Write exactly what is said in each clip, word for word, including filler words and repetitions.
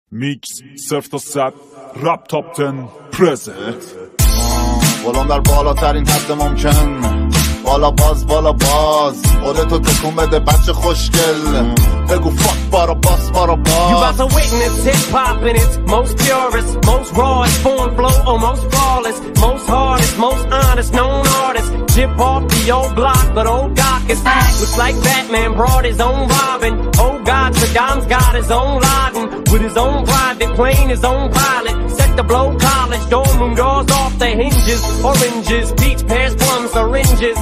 میکس صفر تا صد رپ تاپ ده پرزنت. ولام در بالاترین حد ممکن، بالا باز بالا باز خودتو تکون بده بچه خوشگل، بگو فاک بارا باز بارا باز. You about to witness hip-hop in its most purest, most rawest form, flow almost flawless, most hardest, most honest known artist. Chip off the old block, but old Doc is act. Looks like Batman brought his own Robin. Oh God, Saddam's got his own Laden, with his own private plane, his own pilot. Set to blow college, dorm room doors off the hinges. Oranges, peach, pears, plums, syringes.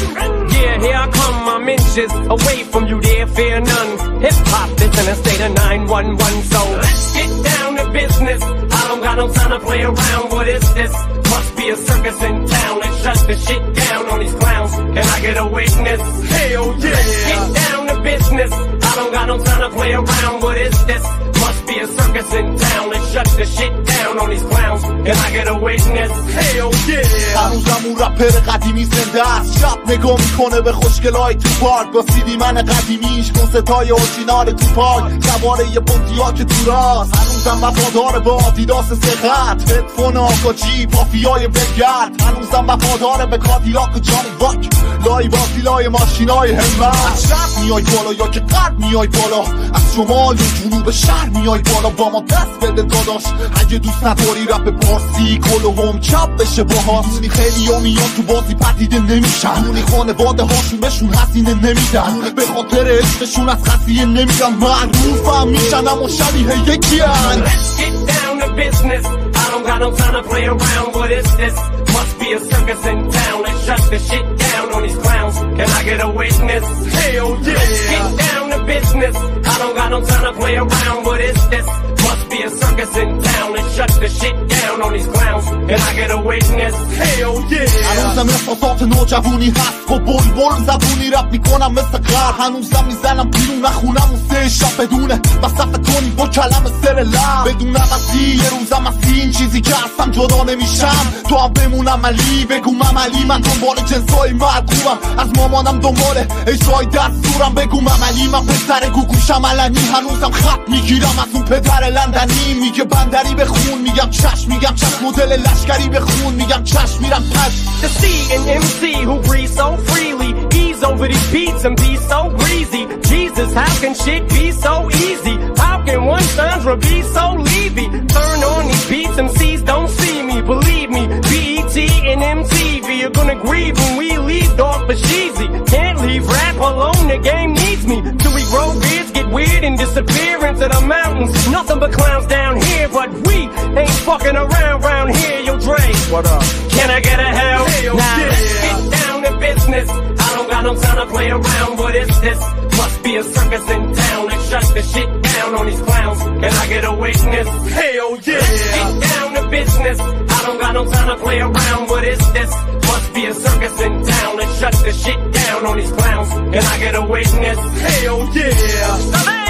Yeah, here I come, I'm inches away from you, there, fear none. Hip-hop is in a state of nine one one, so let's get down to business. I don't got no time to play around, what is this? Must be a circus in town, let's shut the shit down on these clowns. Can I get a witness? Hell yeah! Let's get down to business. I don't got no time to play around, what is this? Must be a circus in town, let's shut the shit down on these clowns. Can I get a witness? Hell yeah! هنوزم اون رپر قدیمی زنده است، شب نگاه میکنه به خوشگلای تو پارک با سیدی من قدیمیش، کنستای اورجینال تو پارک، سواره یه بونتیا که تو راست. هنوزم وفادار به آدیداس سخت، هدفون آکاجی مافیای بگرد. هنوزم وفادار به کادیلاک و جانی واک، لای بازی لای ماشینای همت. از شرق میای بالا یا که غرب میای بالا، از شمال یا جنوب شهر میای بالا، با ما دست بده داداش. اگه دوست نداری رپ پارسی کل و هم چپ بشه باهاش. اونی خیلی ها میان تو بازی پدیده نمیشن، اونی خانواده هاشون بهشون حسینه نمیدن، به خاطر عشقشون از خطیه نمیدن، معروف هم میشن اما شبیه یکی هن. Let's get down to business. I don't got no time to play around, what is this? Must be a circus in town, let's shut the shit down on these clowns. Can I get a witness? Hell yeah! Let's get down to business. I don't got no time to play around, what is this? Must be a circus in town, let's shut the shit down on these clowns. Can I get a witness? Hell yeah! هنوزم احساسات نوجوانی هست، با بلبل زبونی رپ میکنم مثل غر. هنوزم میزنم بیرون نخونم اون سه شب بدونه وصف تونی با کلم سر لب. بدونم از یه روزم از این چیزی که هستم جدا نمیشم، تو هم بمونم علی بگو مملی. من دنبال جنسای مدروبم، از مامانم دنبال اجرای دستورم. بگو مملی من پسر گوگوشم علنی، هنوزم خط میگیرم از اون پدر لندنی. میگه بندری بخون میگم چشم، میگم چشم مدل لشکری بخون میگم چشم، میرم پش. The C and M C who breathe so freely, ease over these beats and be so greasy. Jesus, how can shit be so easy? How can one Sandra be so leavy? Turn on these beats, M Cs don't see me, believe me. B E T and M T V are gonna grieve when we leave off for Sheezy. Can't leave rap alone, the game needs me. Till we grow beards, get weird and disappear into the mountains. Nothing but clowns down here, but we ain't fucking around round here. Yo, Dre, What up? can I get a hell? Hell Now yeah. let's get down to business. I don't got no time to play around, what is this? Must be a circus in town, let's shut the shit down on these clowns. Can I get a witness? Hell yeah! Let's get down to business. I don't got no time to play around, what is this? Must be a circus in town, let's shut the shit down on these clowns. Can I get a witness? Hell yeah!